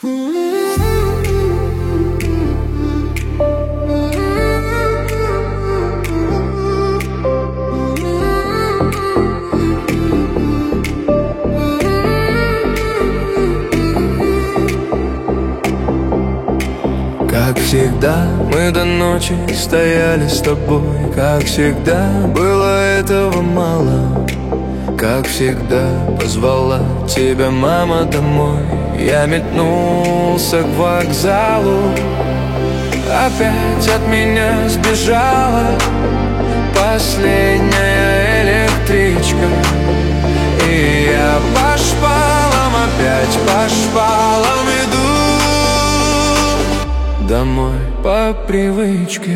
Как всегда, мы до ночи стояли с тобой. Как всегда, было этого мало. Как всегда, позвала тебя мама домой. Я метнулся к вокзалу. Опять от меня сбежала последняя электричка. И я по шпалам, опять по шпалам иду домой по привычке.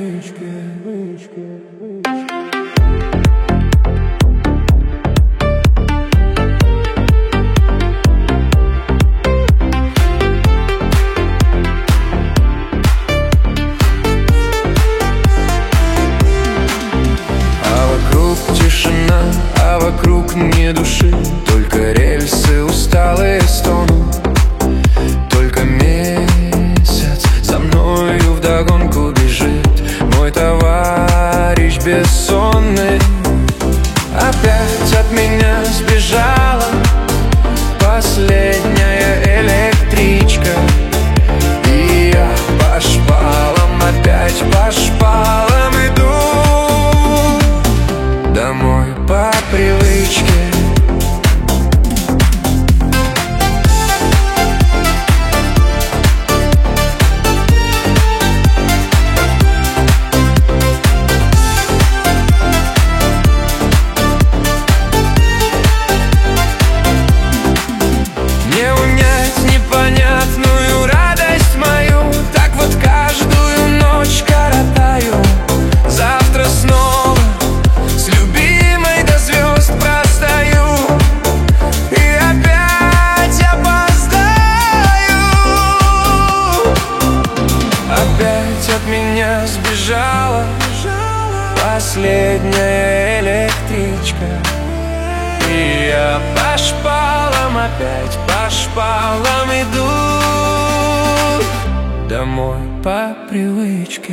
Тишина, а вокруг ни души. Только рельсы усталые стонут. Только месяц за мною вдогонку бежит мой товарищ бессонный. Опять от меня сбежала последняя электричка. И я по шпалам, опять по шпалам иду домой по привычке. Не унять непонятную радость мою. Так вот каждую ночь коротаю. Завтра снова с любимой до звезд простою. И опять опоздаю. Опять от меня сбежала последняя электричка. И я по шпалам, опять по шпалам иду домой по привычке.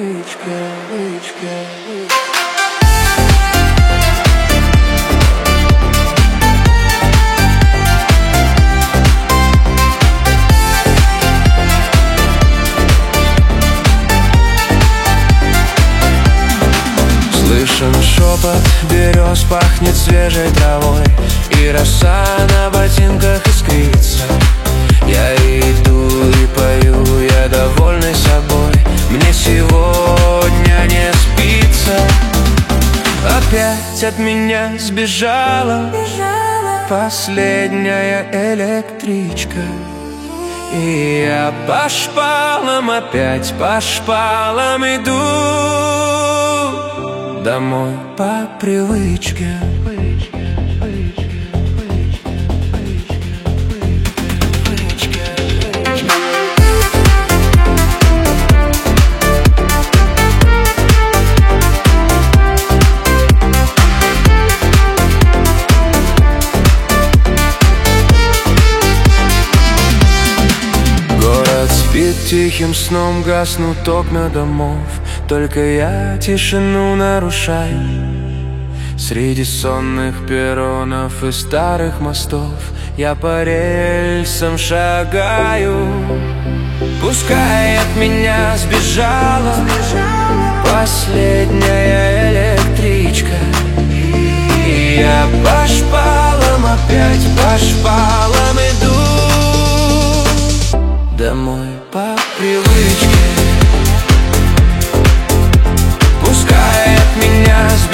Слышен шепот берез, пахнет свежей травой. И роса на ботинках искрится. Я иду и пою, я довольный собой. Мне сегодня не спится. Опять от меня сбежала последняя электричка. И я по шпалам, опять по шпалам иду домой по привычке. Город спит тихим сном, гаснут окна домов. Только я тишину нарушаю. Среди сонных перронов и старых мостов я по рельсам шагаю. Пускай от меня сбежала последняя электричка. И я по шпалам, опять по шпалам иду домой по привычке. Пускай от меня